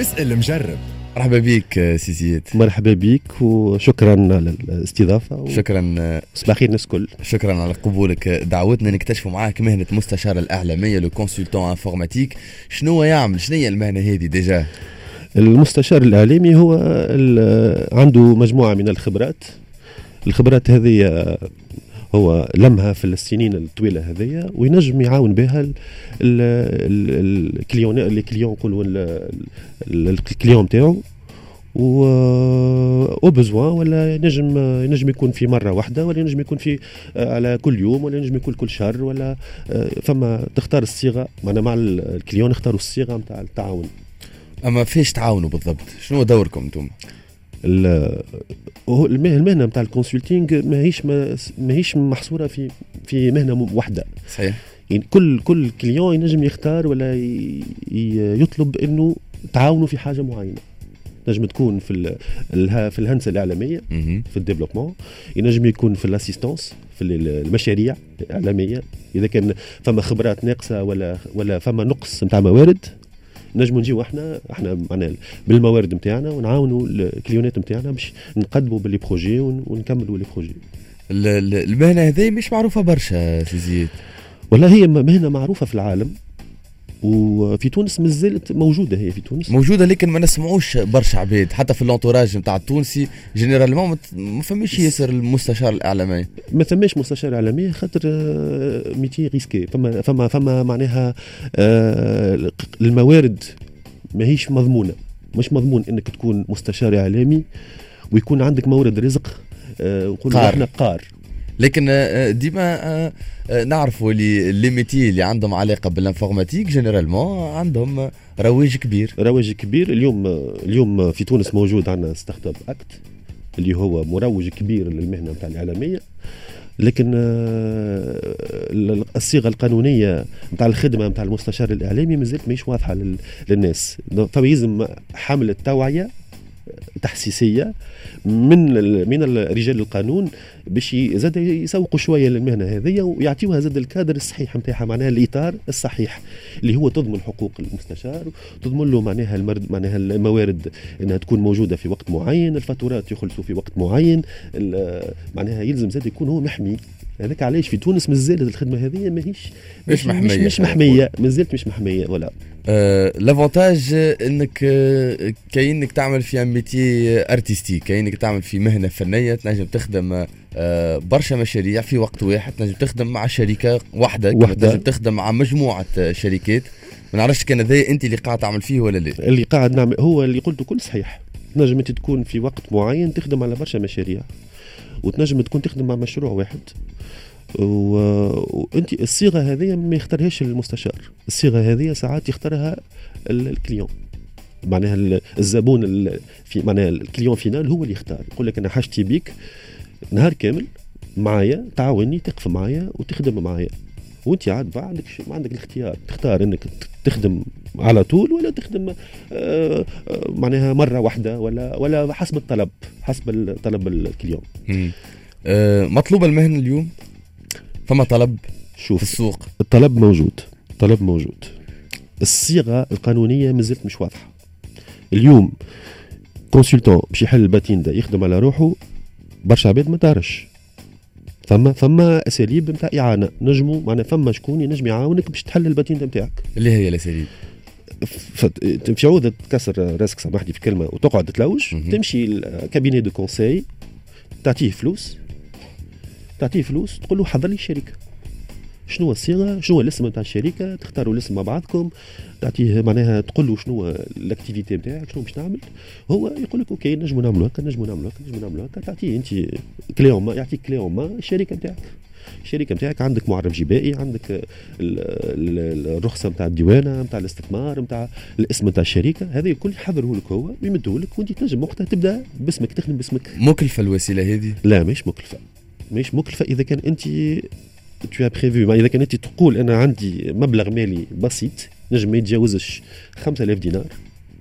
اسأل مجرب. مرحبا بك سيزيد. مرحبا بك وشكرا على الاستضافة. شكرا. صباح الخير الناس الكل. شكرا على قبولك دعوتنا نكتشفوا معاك مهنة مستشار الإعلامية لو كونسلتون انفورماتيك. شنو يعمل؟ شنو هي المهنة هذه ديجا؟ المستشار الإعلامي هو عنده مجموعة من الخبرات هذه هو لمها في السنين الطويلة هذه وينجم يعاون بها الكليون نقولوا الكليون تاعو وبزوا ولا ينجم يكون في مرة واحدة ولا ينجم يكون في على كل يوم ولا ينجم يكون كل شهر ولا فما تختار الصيغة. معنا مع الكليون اختاروا الصيغة متاع التعاون. أما فيش تعاونوا بالضبط؟ شنو دوركم انتم؟ المهنه نتاع الكونسلتينغ ماهيش محصوره في مهنه واحده. صحيح. يعني كل كليون ينجم يختار ولا يطلب انه تعاونوا في حاجه معينه. نجم تكون في الهندسه الاعلاميه في الديفلوبمون، ينجم يكون في الاسيستانس في المشاريع الاعلاميه اذا كان فما خبرات ناقصه ولا فما نقص نتاع موارد. نجموا نجيو احنا معنا بالموارد نتاعنا ونعاونوا الكليونات نتاعنا باش نقدموا باللي بروجي ونكملوا لي بروجي. المهنه هذه مش معروفه برشا سي زيد. والله هي مهنه معروفه في العالم وفي تونس مازالت موجوده. هي في تونس موجوده لكن ما نسمعوش برشا عباد حتى في اللونتوراج نتاع التونسي جينيرالمون ما فماش ياسر المستشار الاعلامي. ما ثماش مستشار اعلامي خاطر ميتي ريسكي. فما معناها الموارد ماهيش مضمونه. مش مضمون انك تكون مستشار اعلامي ويكون عندك مورد رزق نقولوا احنا قار. لكن ديما نعرفوا لي ميتي اللي عندهم علاقه بالانفورماتيك جينيرالمون عندهم رواج كبير. اليوم في تونس موجود عندنا ستارت اب اكت اللي هو مروج كبير للمهنه نتاع الاعلاميه. لكن الصيغه القانونيه نتاع الخدمه نتاع المستشار الاعلامي مازالت ماهيش واضحه للناس. فيلزم حمله توعيه تحسيسيه من رجال القانون باش زاد يسوقوا شويه للمهنه هذه ويعطيوها زاد الكادر الصحيح نتاعها. معناها الاطار الصحيح اللي هو تضمن حقوق المستشار وتضمن له معناها الموارد انها تكون موجوده في وقت معين، الفاتورات يخلصوا في وقت معين. معناها يلزم زاد يكون هو محمي. هذاك علاش في تونس مازالت الخدمه هذه مش محميه مازالت مش محميه ولا. لافونتاج انك كاينك تعمل في ميتي ارتستيك، كاينك تعمل في مهنه فنيه، تنجم تخدم برشا مشاريع في وقت واحد، تنجم تخدم مع شركه واحده. تنجم تخدم مع مجموعه شركات. ما نعرفش كان ذا انت اللي قاعد تعمل فيه ولا لا؟ اللي قاعد نعمل هو اللي قلته كل صحيح. تنجم انت تكون في وقت معين تخدم على برشا مشاريع وتنجم تكون تخدم مع مشروع واحد. وانت الصيغه هذه ما يختارهاش المستشار. الصيغه هذه ساعات يختارها الكليون. معناها الزبون في معناها الكليون فينال هو اللي يختار. يقول لك انا حاجتي بيك نهار كامل معايا، تعاوني تقف معايا وتخدم معايا. وانت عاد ما عندك الاختيار، تختار انك تخدم على طول ولا تخدم معناها مره واحده ولا حسب الطلب الكليون. مطلوب المهنه اليوم؟ فما طلب؟ شوف في السوق الطلب موجود. الصيغه القانونيه مازالت مش واضحه. اليوم كونسلتون باش يحل الباتين ده يخدم على روحه برشا عباد ما تعرفش. فما اساليب نتاع اعانه نجموا معناها فما شكون ينجم يعاونك باش تحل الباتين ده نتاعك. اللي هي الاساليب في عوضة تكسر راسك سامحني في كلمه وتقعد تلوج. تمشي الكابيني دو كونساي تعطيه فلوس تقول له حضر لي الشركه. شنو الصيغه، شنو الاسم نتاع الشركه، تختاروا الاسم مع بعضكم، تعطيه معناها تقول له شنو الاكتيفيتي نتاعك، شنو باش تعمل. هو يقول لك اوكي نجموا نعملوا هكا، تعطيه انت كليون، يعطيك كليون الشركه نتاعك عندك معرف جبائي، عندك الرخصه نتاع الديوانه نتاع الاستثمار نتاع الاسم نتاع الشركه. هذا الكل يحضره لك هو ويمدوه لك وانت تنجم وقتها تبدا باسمك تخدم باسمك. مكلفه الوسيله هذه؟ لا مش مكلفه اذا كان انت تو بريفو. اذا كان انت تقول انا عندي مبلغ مالي بسيط نجم ما يتجاوزش 5000 دينار،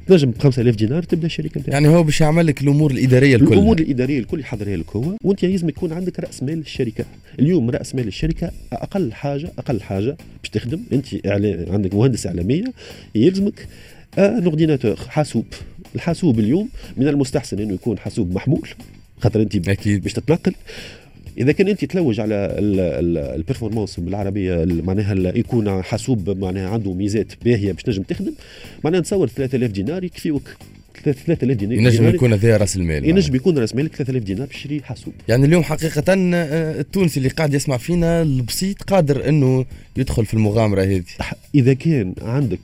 تنجم ب 5000 دينار تبدا الشركه نتاعك. يعني هو باش يعمل لك الامور الاداريه الكل. الامور الاداريه الكل يحضرها لك هو، وانت لازم يكون عندك راس مال الشركه. اليوم راس مال الشركه اقل حاجه باش تخدم انت عندك مهندس اعلاميه يلزمك ان اورديناتور، حاسوب. الحاسوب اليوم من المستحسن انه يكون حاسوب محمول، خاطر انت اكيد باش تتنقل. اذا كان انت تلوج على البرفورمانس بالعربيه، معناها يكون حاسوب معناها عنده ميزات باهيه باش تنجم تخدم، معناها نتصور 3000 دينار يكفيوك. 3000 دينار ينجم يكون هذا راس المال، ينجم يكون راس مالك 3000 دينار باش تشري حاسوب. يعني اليوم حقيقه التونسي اللي قاعد يسمع فينا البسيط قادر انه يدخل في المغامره هذه. اذا كان عندك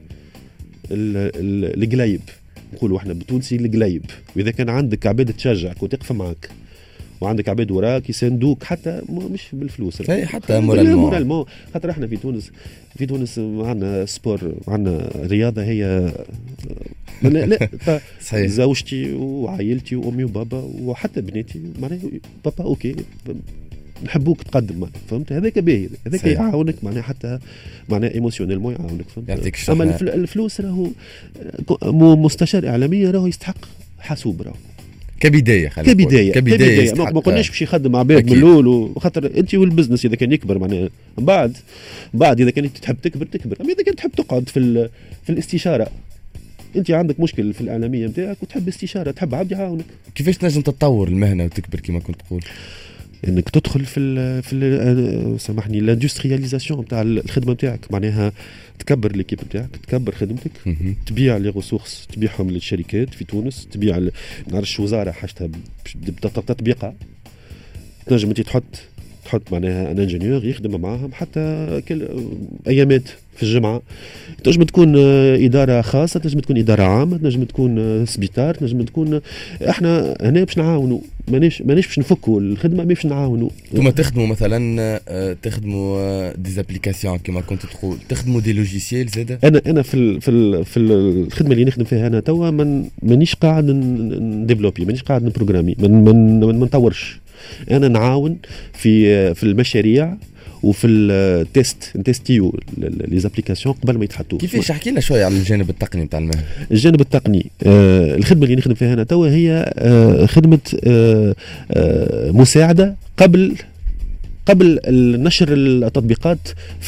القلايب، نقولوا احنا بالتونسي القلايب، واذا كان عندك عباد تشجعك وتقف معك وعندك عباد وراك يساندوك، حتى مش بالفلوس، حتى مورالمون. خاطر احنا في تونس عندنا سبور، عندنا رياضه هي لا صحيح. زوجتي وعائلتي وامي وبابا وحتى بناتي معناها بابا اوكي نحبوك تقدم معنا، فهمت؟ هذاك باهي، هذاك يعاونك معناها، حتى معناها ايموشنيلمون يعاونك، فهمت؟ اما الفلوس راهو مستشار اعلامي راهو يستحق حاسوب، راهو كبدايه ما قلناش باش يخدم مع عباد من الاول، وخاطر انت والبزنس اذا كان يكبر معناها بعد اذا كان تحب تكبر، اما اذا كان تحب تقعد في الاستشاره، انت عندك مشكل في الاعلاميه نتاعك وتحب استشاره، تحب عبد يعاونك. كيفاش تنجم تتطور المهنه وتكبر كما كنت تقول؟ انك تدخل في سامحني الاندسترياليزاسيون نتاع الخدمه نتاعك، معناها تكبر ليكيب نتاعك، تكبر خدمتك، تبيع لي ريسورس، تبيعهم للشركات في تونس، تبيع ما نعرفش وزاره حاجتها تطبيقها، تنجم انت تحط معناها ان انجينيور يخدم معاهم حتى ايامات في الجمعه، تنجم تكون اداره خاصه، تنجم تكون اداره عامه، تنجم تكون سبيطار، تنجم تكون. احنا هنا باش نعاونوا، مانيش باش نفكوا الخدمه، باش نعاونوا. انتم تخدموا مثلا تخدموا ديزابليكاسيون كما كنت تقول، تخدموا دي لوجيسيال زاده؟ انا في الخدمه اللي نخدم فيها انا توا مانيش قاعد نديفلوبي، مانيش قاعد نبروغرامي، ما نطورش. انا نعاون في المشاريع وفي التيست، نتستيو لي زابليكاسيون قبل ما يتحطوا. كيفاش احكي لنا شويه على الجانب التقني نتاع المهنه؟ الجانب التقني، الخدمه اللي نخدم فيها انا توا هي خدمه مساعده قبل نشر التطبيقات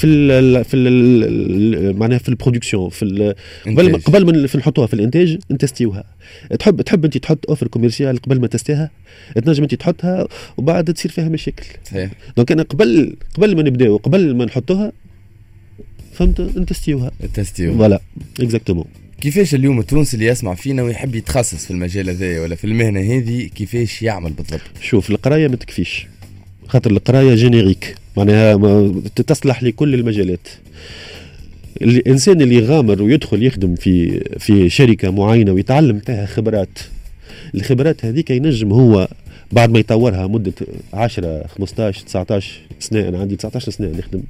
معناها في البرودكسيون، قبل ما نحطوها في الانتاج نتستيوها. تحب انت تحط اوفر كوميرسيال قبل ما تستيها، تنجم انت تحطها وبعد تصير فيها مشاكل. صحيح. دونك انا قبل ما نبداو، قبل ما نحطوها، فهمت، نتستيوها. فوالا اكزاكتومون. كيفاش اليوم التونسي اللي يسمع فينا ويحب يتخصص في المجال هذا ولا في المهنه هذه، كيفاش يعمل بالضبط؟ شوف، القرايه ما تكفيش، خاطر القرايه جينيريك، معناها تصلح لكل المجالات. الانسان اللي يغامر ويدخل يخدم في شركه معينه ويتعلم فيها خبرات، الخبرات هذيك ينجم هو بعد ما يطورها مده 10 15 19 سنه، انا عندي 19 سنه نخدم،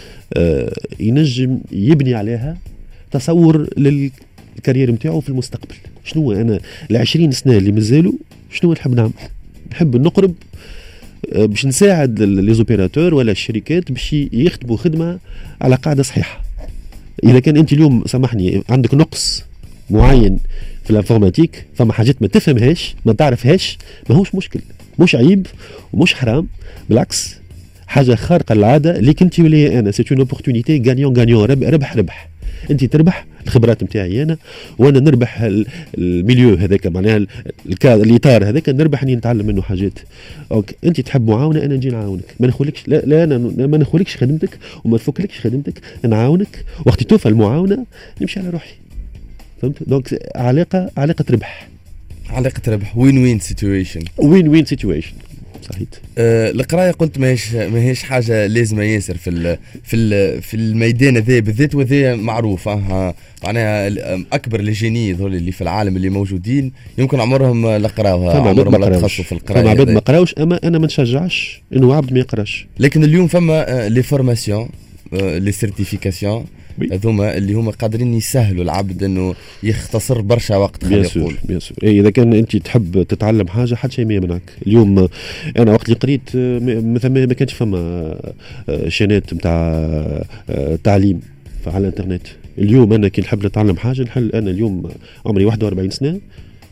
ينجم يبني عليها تصور للكارير نتاعو في المستقبل. شنو انا ال20 سنه اللي مازالوا شنو نحب نعمل؟ نحب نقرب باش نساعد لي زوبيراتور ولا الشركات باش يخدموا خدمه على قاعده صحيحه. اذا كان انت اليوم سامحني عندك نقص معين في الانفورماتيك، فما حاجات ما تفهمهاش ما تعرفهاش، ماهوش مشكل، مش عيب ومش حرام، بالعكس حاجه خارقه للعاده ليك انت ولا انا. سي اون اوبورتونيتي غانيون غانيون، ربح. انت تربح الخبرات نتاعي انا، وانا نربح الميليو هذاك، معناها الاطار هذاك نربح اني نتعلم منه حاجات. انت تحب معاونه، انا نجي نعاونك، ما نخليكش، لا انا ما نخليكش خدمتك وما نفكلكش خدمتك، نعاونك وقت توفى المعاونه نمشي على روحي، فهمت؟ دونك علاقه ربح، وين سيتويشن. صحيح. القرايه قلت ماهيش حاجه لازمه ياسر في الميدان هذا بالذات، وهذا معروف. معناها اكبر الجيني ذول اللي في العالم اللي موجودين يمكن عمرهم لا قراوها، عمرهم لا تخصصوا في القرايه. فما عباد ما قراوش، اما انا ما نشجعش انه عبد ما يقراش. لكن اليوم فما لي فورماسيون، لي سيرتيفيكاسيون هذوما اللي هما قادرين يسهلوا العبد انه يختصر برشا وقت. خلينا نقول بيان سور اذا كان انت تحب تتعلم حاجه حد شيء ما يمنعك. اليوم انا وقت اللي قريت مثلا ما كانش فما شانات نتاع تعليم على الانترنت. اليوم انا كي نحب نتعلم حاجه نحل. انا اليوم عمري 41 سنه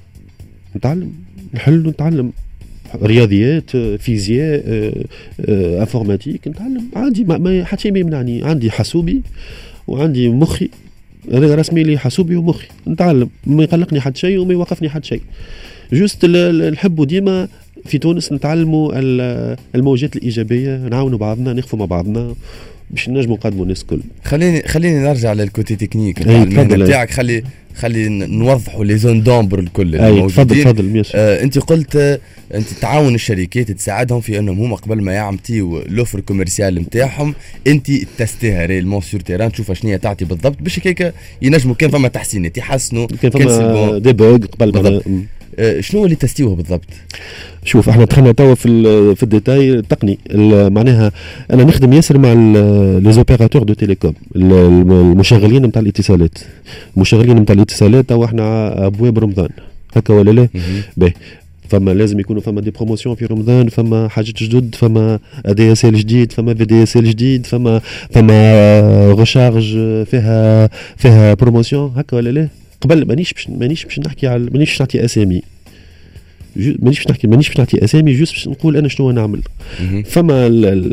نتعلم رياضيات، فيزياء، انفورماتيك، نتعلم عندي ما حتى شيء ما يمنعني. عندي حاسوبي وعندي مخي، انا رسمي لي حاسوبي ومخي، نتعلم ما يقلقني حد شيء وما يوقفني حد شيء. جوست نحبوا ديما في تونس نتعلموا الموجات الايجابيه، نعاونوا بعضنا، نخفوا مع بعضنا باش نجموا نقدموا الناس الكل. خليني نرجع للكوتي تكنيك المهنه بتاعك. خلي نوضحوا لي زون دومبر الكل الموجودين. تفضل. انت قلت انت تعاون الشركات تساعدهم في انهم هما قبل ما يعملوا لوفر كوميرسيال نتاعهم انت تستيها ريلمون سور تيران، تشوف شنو تعطي بالضبط باش هيك ينجموا كان فما تحسينات يحسنوا، كان فما ديبوغ قبل. شنو اللي تستيوه بالضبط؟ شوف احنا دخلنا توا في الديتاي التقني. معناها انا نخدم ياسر مع لي زوبيراتور دو تيليكوم، المشغلين نتاع الاتصالات. توا احنا ابواب رمضان هكا ولا لا؟ باهي، فما لازم يكونوا فما دي بروموسيون في رمضان، فما حاجات جدد، فما دي اس ال جديد، فما في دي اس ال جديد، فما ريشارج فيها بروموسيون هكا ولا لا؟ قبل مانيش باش نحكي على مانيش نعطي اسامي، مانيش باش نعطي اسامي، جوست باش نقول انا شنو نعمل. فما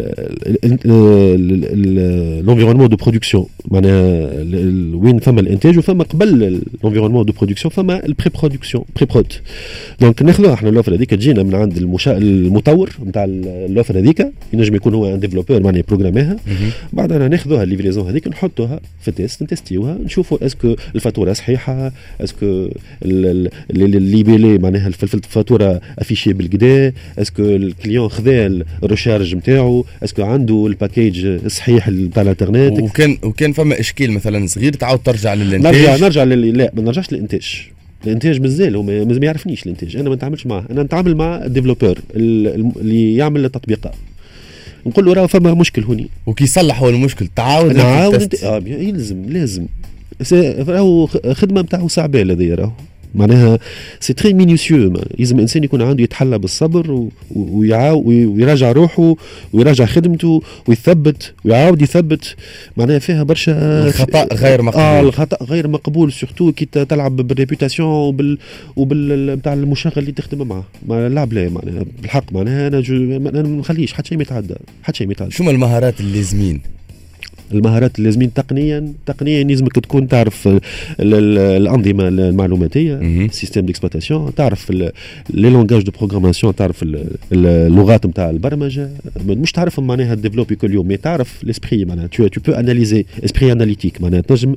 لونفيرونمون دو برودكسيون، معناها وين فما الانتاج، وفما قبل لونفيرونمون دو برودكسيون فما البري برودكسيون بري برود. دونك ناخذوها احنا اللوفر هذيك، تجينا من عند المطور نتاع اللوفر هذيك، ينجم يكون هو ان ديفلوبور معناها يبروغراميها. بعدها ناخذوها الليفريزون هذيك نحطوها في تيست، نتستيوها، نشوفوا اسكو الفاتوره صحيحه، اسكو الليبيلي معناها الفاتوره افيشي بالكدا، اسكو الكليون خذا الريشارج نتاعو، اسكو عنده الباكيج صحيح نتاع الانترنت. وكان فما اشكال مثلا صغير تعاود ترجع للانتاج. نرجع لا ما نرجعش الانتاج مازال هو ما يعرفنيش الانتاج، انا ما نتعاملش معاه، انا نتعامل مع الديفلوبور اللي يعمل التطبيقات. نقول له راه فما مشكل هوني، وكي يصلح هو المشكل تعاود لازم راهو خدمه نتاعو صعبه هذه، راهو معناها سي تري مينيسيو. لازم الانسان يكون عنده يتحلى بالصبر ويراجع روحه ويراجع خدمته ويثبت ويعاود يثبت. معناها فيها برشا الخطا غير مقبول. الخطا غير مقبول، سورتو كي تلعب بالريبيوتاسيون وبال نتاع المشغل اللي تخدم معاه. ما لعب لا معناها بالحق، معناها انا ما نخليش حتى شيء ما يتعدى. شو المهارات اللازمين؟ المهارات اللازمين تقنيا لازمك تكون تعرف الانظمه المعلوماتيه، سيستم ديكسبلوطاسيون، تعرف لي لونغاج دو بروغراماسيون، تعرف اللغات نتاع البرمجه، مش تعرفهم معناها ديفلوبي كل يوم، مي تعرف ليسبري معناها تو بو اناليزي اسبري اناليتيك، معناها تنجم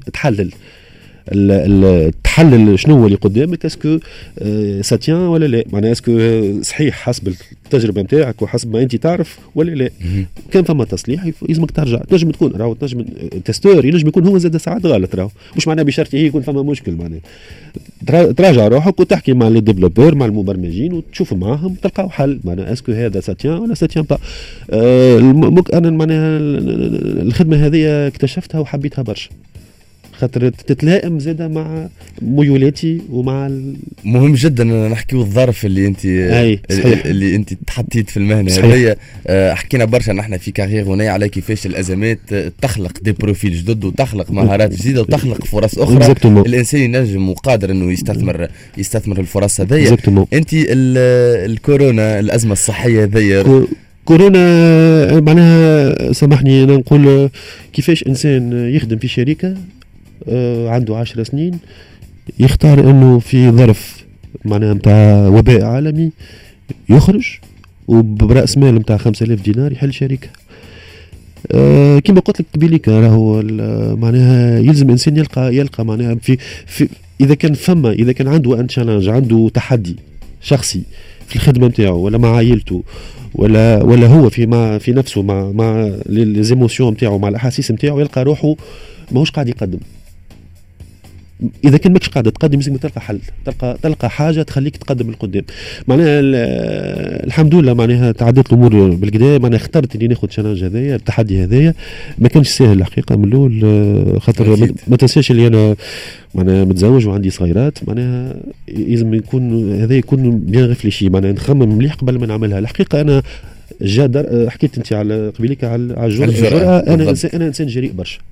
تحلل شنو هو اللي قدامك، اسكو ساتيان ولا لا، معناها اسكو صحيح حسب التجربه نتاعك وحسب ما انت تعرف ولا لا. كان فما تصليح لازمك ترجع، تنجم تكون راهو تنجم تستور، ينجم يكون هو زاد ساعات غلط، راهو مش معناها بشرط هي يكون فما مشكل، معناها تراجع روحك وتحكي مع لي ديفلوبور مع المبرمجين وتشوف معاهم تلقاو حل، معناها اسكو هذا ساتيان ولا ساتيان با. انا معناها الخدمه هذه اكتشفتها وحبيتها برشا، خاطر تتلائم زاده مع ميولاتي ومع مهم جدا نحكيو الظرف اللي انت اللي انت تحطيت في المهنه هذه. حكينا برشا نحن في كارير هنا على كيفاش الازمات تخلق دي بروفيل جدد وتخلق مهارات جديده وتخلق فرص اخرى. الانسان ينجم وقادر انه يستثمر الفرص هذه. انت الكورونا، الازمه الصحيه هذه، كورونا معناها سامحني انا نقول كيفاش انسان يخدم في شركه عنده 10 سنين يختار انه في ظرف معناها نتاع وباء عالمي يخرج وبراس مال نتاع 5000 دينار يحل شركه. كما قلت لك قبيليك راهو معناها يلزم انسان يلقى معناها في اذا كان عنده ان تشالنج، عنده تحدي شخصي في الخدمه نتاعو ولا مع عائلته ولا هو في نفسه مع لي زيموسيون نتاعو، مع الاحاسيس نتاعو، يلقى روحه ماهوش قاعد يقدم. اذا كان ماكش قاعد تقدم لازم تلقى حل، تلقى حاجه تخليك تقدم لقدام. معناها الحمد لله معناها تعدت الامور بالكدا، معناها اخترت اني ناخذ التشالنج هذايا، التحدي هذايا ما كانش سهل الحقيقه من الاول، خاطر ما تنساش اللي انا معناها متزوج وعندي صغيرات، معناها لازم يكون بيان ريفليشي، معناها نخمم مليح قبل ما نعملها. الحقيقه انا حكيت انت على قبيلك على الجرأة. انا انسان جريء برشا،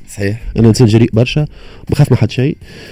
صحيح. انا انسان جريء برشا، ما خاف من حد شيء.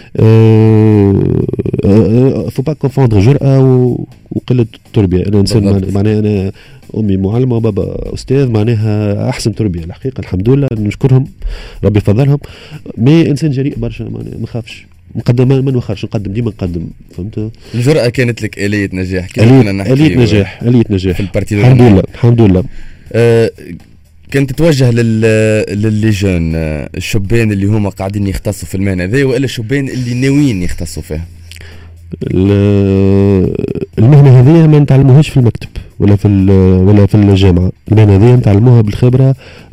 فو با كونفوندر جرأة وقلة تربية. انا انسان معناها انا امي معلمة وبابا استاذ، معناها احسن تربية الحقيقة الحمد لله نشكرهم ربي يفضلهم. مي انسان جريء برشا، معناها ما خافش نقدم، ما نوخرش، نقدم ديما نقدم. فهمت؟ الجرأة كانت لك آلية نجاح. آلية نجاح في البارتي. الحمد لله الحمد لله. كنت تتوجه للي جون الشبان اللي هما قاعدين يختصوا في المهنة هذه، وإلا الشبان اللي ناويين يختصوا فيها؟ المهنة هذه ما نتعلموهاش في المكتب ولا في الجامعة. المهنة هذه نتعلموها بالخبرة،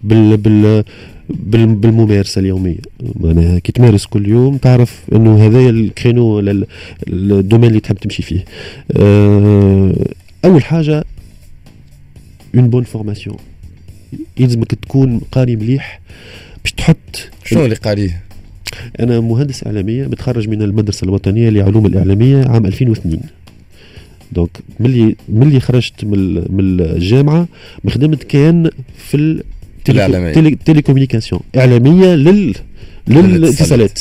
بالممارسة اليومية. معناها كي تمارس كل يوم تعرف انه هذا الكرينو ولا الدومين اللي تحب تمشي فيه. اول حاجة اون بون فورماسيون، يلزمك تكون قاري مليح باش تحط. شنو اللي قاريه؟ انا مهندس اعلاميه متخرج من المدرسه الوطنيه لعلوم الاعلاميه عام 2002. دونك ملي خرجت من الجامعه خدمت كان في التليكومونيكاسيون اعلاميه للاتصالات.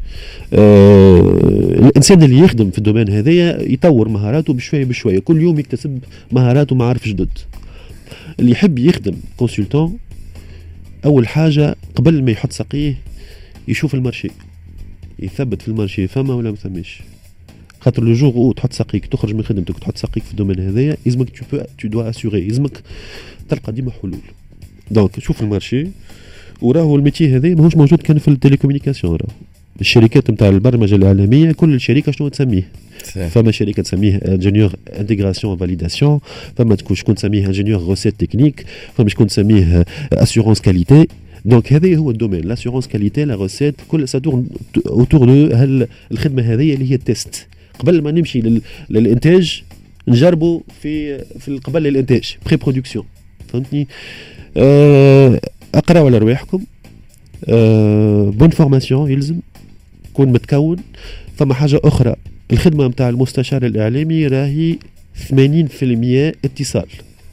الانسان اللي يخدم في الدومين هذايا يطور مهاراته بشويه بشويه، كل يوم يكتسب مهارات ومعارف جدد. اللي يحب يخدم كونسلتون اول حاجه قبل ما يحط ساقيه يشوف المارشي، يثبت في المارشي فما ولا ما ثماش. خاطر لو جور تحط ساقيك تخرج من خدمتك وتحط ساقيك في الدومين هذايا يلزمك تو دوا اسيغي، يلزمك تلقى ديما حلول. دونك شوف المارشي، وراهو الميتي هذا ماهوش موجود كان في التليكومونيكاسيون. راهو الشركات نتاع البرمجه الاعلاميه كل الشركه شنو تسميه؟ فما شركه تسميه انجينيور انتيغراسيون فاليداسيون، فما شكون تسميه انجينيور روسيت تكنيك، فما شكون تسميه اسيورونس كاليتي. دونك هذا هو الدومين، لاسيورونس كاليتي، لا روسيت، كل ساتورن اوتور دو الخدمه هذه اللي هي التيست. قبل ما نمشي للانتاج نجربوا في قبل للانتاج بري برودكسيون. فهمتني؟ اقراوا على رواحكم. بون فورماسيون يلزم يكون متكون. فما حاجه اخرى، الخدمه نتاع المستشار الاعلامي راهي 80% اتصال.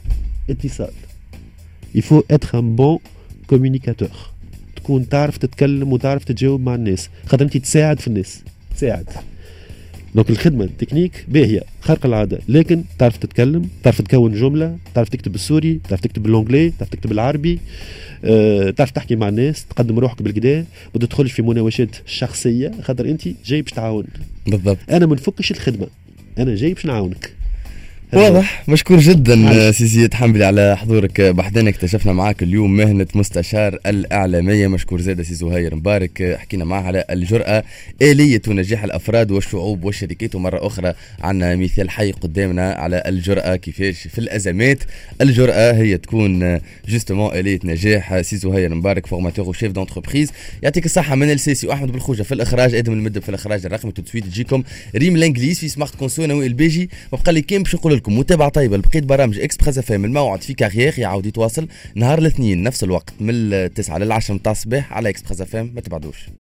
يفو اتر ان بون كومونيكاتور، تكون تعرف تتكلم وتعرف تتجاوب مع الناس، خاطر انت تساعد في الناس، تساعد. دونك الخدمه التكنيك باهيه خارقه العاده، لكن تعرف تتكلم، تعرف تكون جمله، تعرف تكتب بالسوري، تعرف تكتب بالانجلي، تعرف تكتب بالعربي، تعرف تحكي مع الناس، تقدم روحك بالكدا، ما تدخلش في مناوشات شخصيه، خاطر انت جاي باش تعاون. بالضبط. انا ما نفكش الخدمه، انا جاي باش نعاونك. واضح. مشكور جدا سي زياد حنبلي على حضورك بحدنا. اكتشفنا معاك اليوم مهنة مستشار الإعلامية. مشكور زادة سي زهير مبارك، حكينا معاه على الجرأة، آلية نجاح الأفراد والشعوب والشركات، ومرة أخرى عنا مثال حي قدامنا على الجرأة، كيفاش في الأزمات الجرأة هي تكون جوستومون آلية نجاح. سي زهير مبارك فورماتور وشيف دونتربريز، يعطيك الصحة. من السيسي وأحمد بالخوجة في الإخراج، آدم المدب في الإخراج الرقمي. تو سويت تجيكم ريم الإنجليز في سمارت كونسو نوي البيجي. وبقى لي كان باش نقول لكم متابعة طيبة لبقية برامج اكسبريس اف ام. الموعد في كارير يعاود يتواصل نهار الاثنين نفس الوقت من 9 ل 10 متاع الصباح على اكسبريس اف ام. ما تبعدوش.